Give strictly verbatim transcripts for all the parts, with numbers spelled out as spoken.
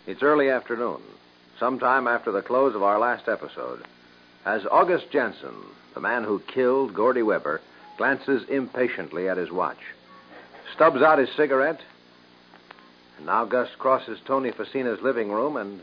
It's early afternoon, sometime after the close of our last episode, as August Jensen, the man who killed Gordy Weber, glances impatiently at his watch, stubs out his cigarette, and now Gus crosses Tony Facina's living room and...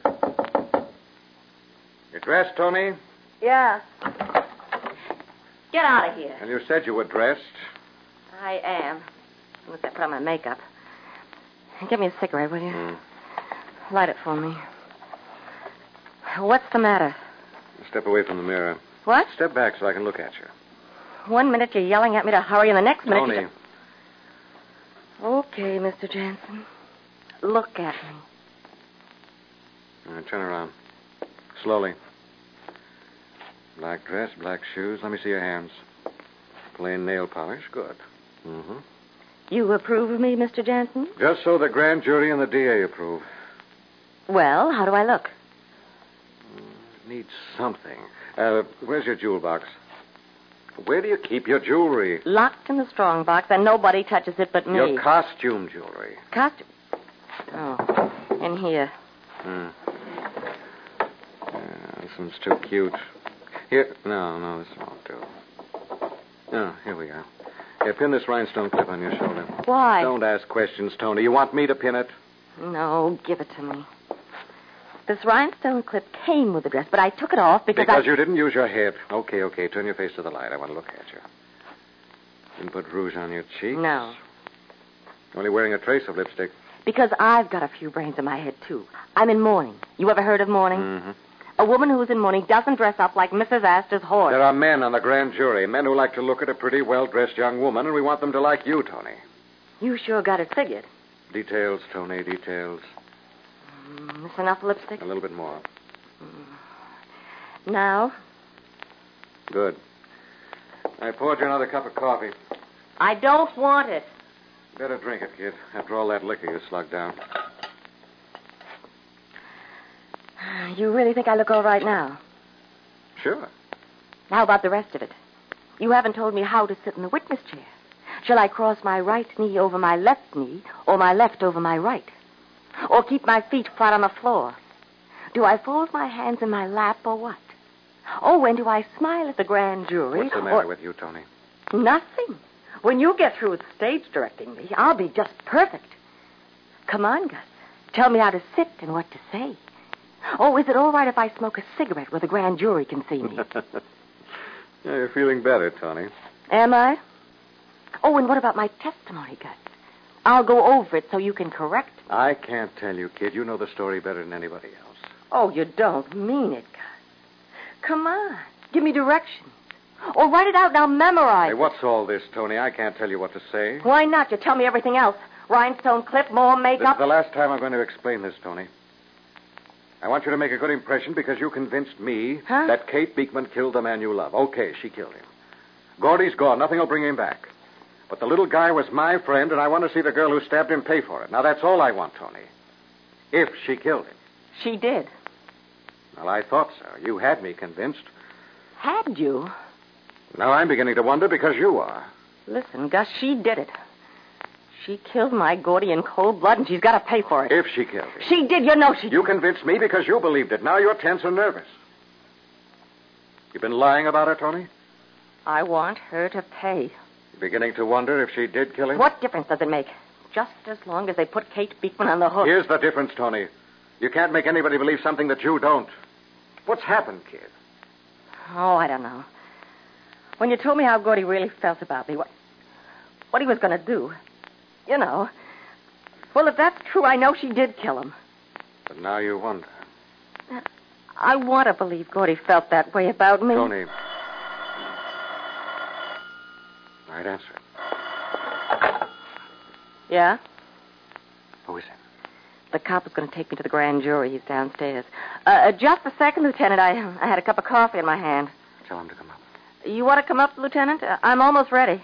You dressed, Tony? Yeah. Get out of here. Well, you said you were dressed. I am. Look, I put on my makeup. Give me a cigarette, will you? Mm. Light it for me. What's the matter? Step away from the mirror. What? Step back so I can look at you. One minute you're yelling at me to hurry, and the next minute... Tony. You're... Okay, Mister Jansen. Look at me. All right, turn around. Slowly. Black dress, black shoes. Let me see your hands. Plain nail polish. Good. Mm-hmm. You approve of me, Mister Jansen? Just so the grand jury and the D A approve. Well, how do I look? Mm, needs something. Uh, where's your jewel box? Where do you keep your jewelry? Locked in the strong box, and nobody touches it but me. Your costume jewelry. Costume? Oh, in here. Hmm. Yeah, this one's too cute. Here, no, no, this won't do. Oh, here we are. Here, pin this rhinestone clip on your shoulder. Why? Don't ask questions, Tony. You want me to pin it? No, give it to me. This rhinestone clip came with the dress, but I took it off because Because I... you didn't use your head. Okay, okay, turn your face to the light. I want to look at you. Didn't put rouge on your cheeks? No. Only wearing a trace of lipstick. Because I've got a few brains in my head, too. I'm in mourning. You ever heard of mourning? Mm-hmm. A woman who's in mourning doesn't dress up like Missus Astor's horse. There are men on the grand jury, men who like to look at a pretty, well-dressed young woman, and we want them to like you, Tony. You sure got it figured. Details, Tony, details. Mm, this enough lipstick? A little bit more. Mm. Now? Good. I poured you another cup of coffee. I don't want it. Better drink it, kid. After all that liquor you slugged down. You really think I look all right now? Sure. How about the rest of it? You haven't told me how to sit in the witness chair. Shall I cross my right knee over my left knee, or my left over my right? Or keep my feet flat on the floor? Do I fold my hands in my lap, or what? Oh, when do I smile at the grand jury? What's the matter or... with you, Tony? Nothing. When you get through with stage directing me, I'll be just perfect. Come on, Gus. Tell me how to sit and what to say. Oh, is it all right if I smoke a cigarette where the grand jury can see me? Yeah, you're feeling better, Tony. Am I? Oh, and what about my testimony, Gus? I'll go over it so you can correct me. I can't tell you, kid. You know the story better than anybody else. Oh, you don't mean it, Gus. Come on. Give me directions. Or write it out and I'll memorize Hey, it. what's all this, Tony? I can't tell you what to say. Why not? You tell me everything else. Rhinestone clip, more This makeup. is the last time I'm going to explain this, Tony. I want you to make a good impression because you convinced me Huh? that Kate Beekman killed the man you love. Okay, she killed him. Gordy's gone. Nothing will bring him back. But the little guy was my friend, and I want to see the girl who stabbed him pay for it. Now, that's all I want, Tony. If she killed him. She did. Well, I thought so. You had me convinced. Had you? Now I'm beginning to wonder because you are. Listen, Gus, she did it. She killed my Gordy in cold blood, and she's got to pay for it. If she killed him. She did. You know she did. You convinced me because you believed it. Now you're tense and nervous. You've been lying about her, Tony? I want her to pay. You're beginning to wonder if she did kill him? What difference does it make? Just as long as they put Kate Beekman on the hook. Here's the difference, Tony. You can't make anybody believe something that you don't. What's happened, kid? Oh, I don't know. When you told me how Gordy really felt about me, what, what he was going to do, you know. Well, if that's true, I know she did kill him. But now you wonder. I want to believe Gordy felt that way about me. Tony. All right, answer it. Yeah? Who is it? The cop is going to take me to the grand jury. He's downstairs. Uh, just a second, Lieutenant. I, I had a cup of coffee in my hand. Tell him to come up. You want to come up, Lieutenant? Uh, I'm almost ready.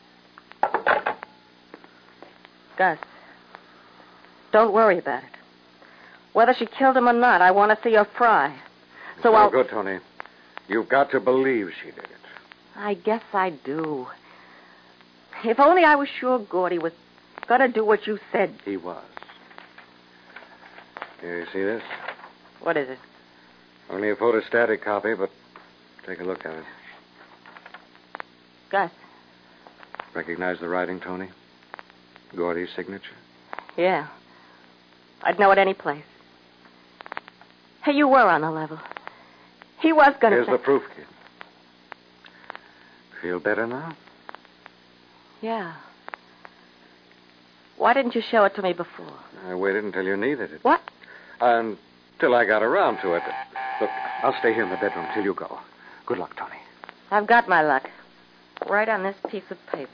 Gus, don't worry about it. Whether she killed him or not, I want to see her fry. So no I'll... good, Tony. You've got to believe she did it. I guess I do. If only I was sure Gordy was going to do what you said. He was. Here, you see this? What is it? Only a photostatic copy, but take a look at it. Gus. Recognize the writing, Tony? Gordy's signature? Yeah. I'd know it any place. Hey, you were on the level. He was going to... Here's say... the proof, kid. Feel better now? Yeah. Why didn't you show it to me before? I waited until you needed it. What? Until I got around to it. Look, I'll stay here in the bedroom till you go. Good luck, Tony. I've got my luck. Right on this piece of paper.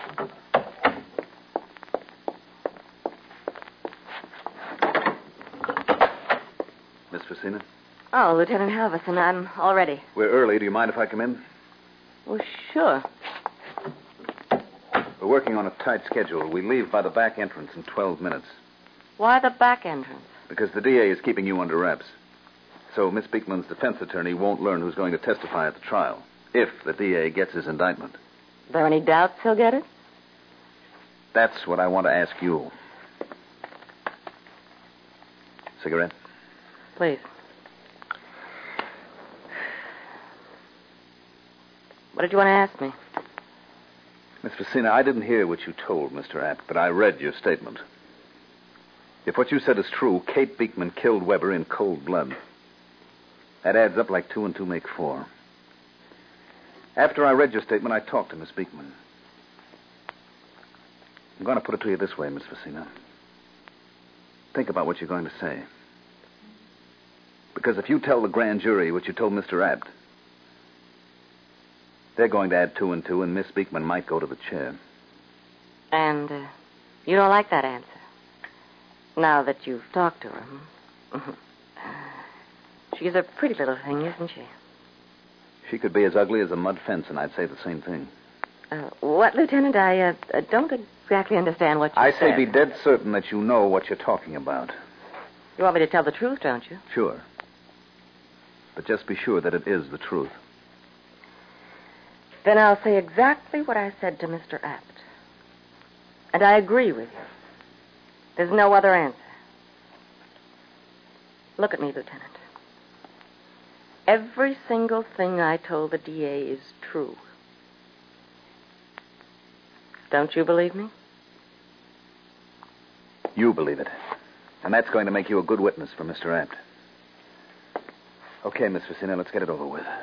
Miss Facina? Oh, Lieutenant Halverson, I'm all ready. We're early. Do you mind if I come in? Well, sure. We're working on a tight schedule. We leave by the back entrance in twelve minutes. Why the back entrance? Because the D A is keeping you under wraps. So Miss Beekman's defense attorney won't learn who's going to testify at the trial, if the D A gets his indictment. Are there any doubts he'll get it? That's what I want to ask you. Cigarette? Please. What did you want to ask me? Miss Facina, I didn't hear what you told Mister Apt, but I read your statement. If what you said is true, Kate Beekman killed Weber in cold blood. That adds up like two and two make four. After I read your statement, I talked to Miss Beekman. I'm going to put it to you this way, Miss Facina. Think about what you're going to say. Because if you tell the grand jury what you told Mister Abt, they're going to add two and two, and Miss Beekman might go to the chair. And uh, you don't like that answer? Now that you've talked to her. Hmm? She's a pretty little thing, isn't she? She could be as ugly as a mud fence, and I'd say the same thing. Uh, what, Lieutenant? I uh, uh, don't exactly understand what you I said. say be dead certain that you know what you're talking about. You want me to tell the truth, don't you? Sure. But just be sure that it is the truth. Then I'll say exactly what I said to Mister Apt. And I agree with you. There's no other answer. Look at me, Lieutenant. Every single thing I told the D A is true. Don't you believe me? You believe it. And that's going to make you a good witness for Mister Apt. Okay, Miss Facina, let's get it over with.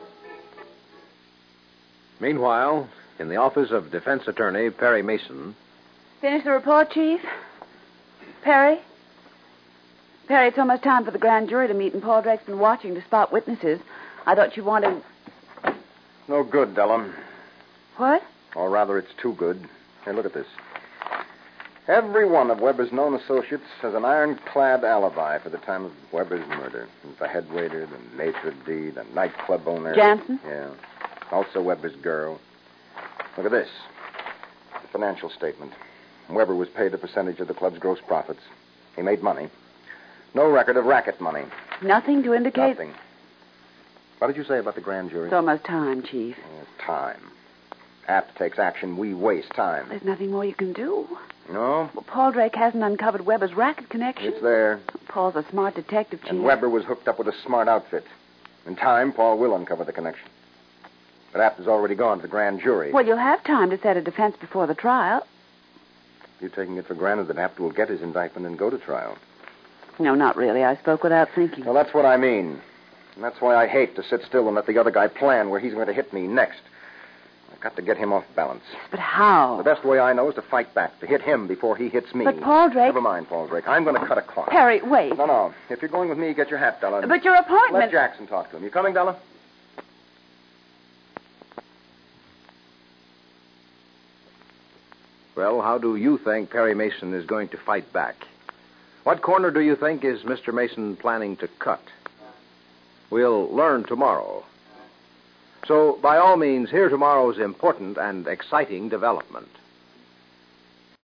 Meanwhile, in the office of Defense Attorney Perry Mason... Finish the report, Chief? Perry? Perry, it's almost time for the grand jury to meet, and Paul Drake's been watching to spot witnesses. I thought you wanted... No good, Della. What? Or rather, it's too good. Here, look at this. Every one of Weber's known associates has an ironclad alibi for the time of Weber's murder. The head waiter, the maitre d', the nightclub owner. Jansen? Yeah. Also Weber's girl. Look at this. The financial statement. Weber was paid a percentage of the club's gross profits. He made money. No record of racket money. Nothing to indicate... Nothing. What did you say about the grand jury? It's almost time, Chief. Uh, time. Apt takes action. We waste time. There's nothing more you can do. No? Well, Paul Drake hasn't uncovered Weber's racket connection. It's there. Paul's a smart detective, Chief. And Weber was hooked up with a smart outfit. In time, Paul will uncover the connection. But Apt has already gone to the grand jury. Well, you'll have time to set a defense before the trial. You're taking it for granted that Apt will get his indictment and go to trial. No, not really. I spoke without thinking. Well, that's what I mean. And that's why I hate to sit still and let the other guy plan where he's going to hit me next. I've got to get him off balance. But how? The best way I know is to fight back, to hit him before he hits me. But Paul Drake... Never mind, Paul Drake. I'm going to cut a cloth. Perry, wait. No, no. If you're going with me, get your hat, Della. But your appointment... Let Jackson talk to him. You coming, Della? Well, how do you think Perry Mason is going to fight back? What corner do you think is Mister Mason planning to cut? We'll learn tomorrow. So, by all means, hear tomorrow's important and exciting development.